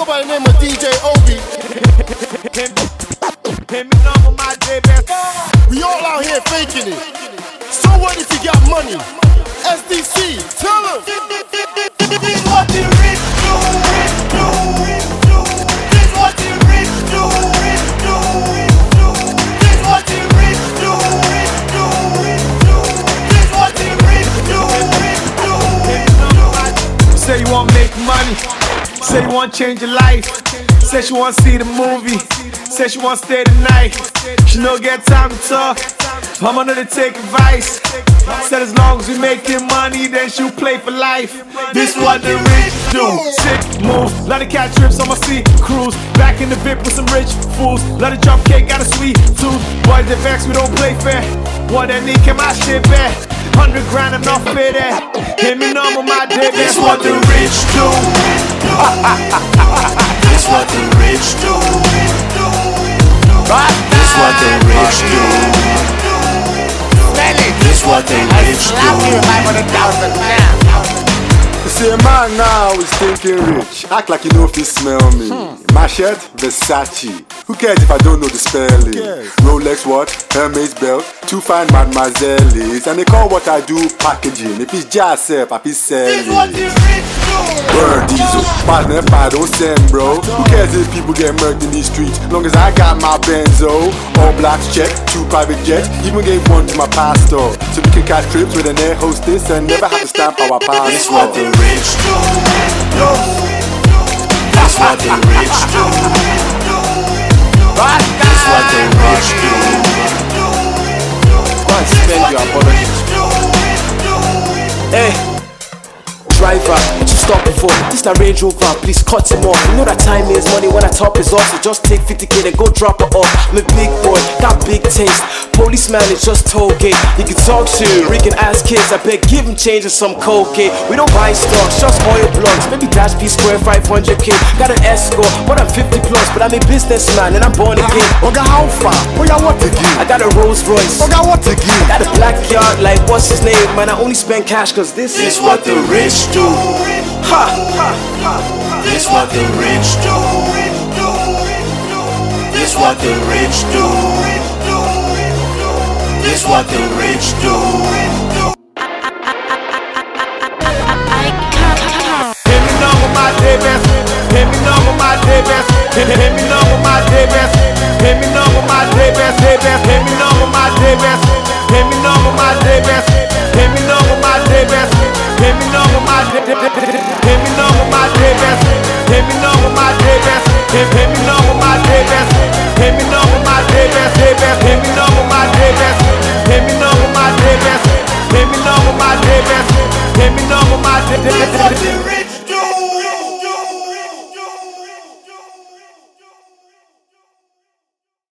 by the name of DJ Obi. We all out here faking it. So what if you got money? SDC, tell them. This is what the rich do. This is what the rich do. This is what the rich do. This is what the rich do. Say you wanna make money. Say you wanna change your life. Say she wanna see the movie. Say she wanna stay the night. She no get time to talk. I'm under to take advice. Said as long as we making money, then she'll play for life. This what the rich do. Sick moves, let her catch trips on my sea cruise. Back in the VIP with some rich fools. Let her drop cake, got a sweet tooth. Boys they vex, we don't play fair. What that need, can my shit back? 100 grand enough for that. Hit me number my day. This what the rich do. This what the rich do. This what the rich do. This what the rich do. You see a man now is thinking rich. Act like you know if you smell me. My shirt, Versace. Who cares if I don't know the spelling? Rolex what? Hermes belt. 2 fine mademoiselles. And they call what I do packaging. If it's just self, I feel selling. This what the rich do. Burn diesel, partner if I don't send, bro. Who cares if people get murked in these streets? Long as I got my Benzo. All blacks check, 2 private jets. Even gave 1 to my pastor. So we can catch trips with an air hostess and never have to stamp our passport. This what the rich do. This what the rich do. This what the rich do. Go and spend your apologies. Hey, driver, what you stopping for? This a Range Rover, please cut him off. You know that time is money when I top is off. So just take 50k and go drop it off. I'm a big boy, got big taste. Policeman is just toll gate. You can talk to Rick and ask kids. I bet give him change and some cocaine. We don't buy stocks, just oil blocks. Maybe dash P square 500k. Got an escort, but I'm 50 plus. But I'm a businessman and I'm born again. Oga, how far? Oga, what again? I got a Rolls Royce. Oga, what again? I got a black yard like what's his name? Man, I only spend cash cause this This what the rich do. Ha! This what the rich do. This what the rich do. This what the rich do. Hit me number my day best. Hit me number my day best. Hit me number my day best. Hit me number my day best. Hit me number my day best. Hit me number my day best. Hit me number my day best. Hit me number my day best. Hit me number my day best. Hit me number my day best. Hit me number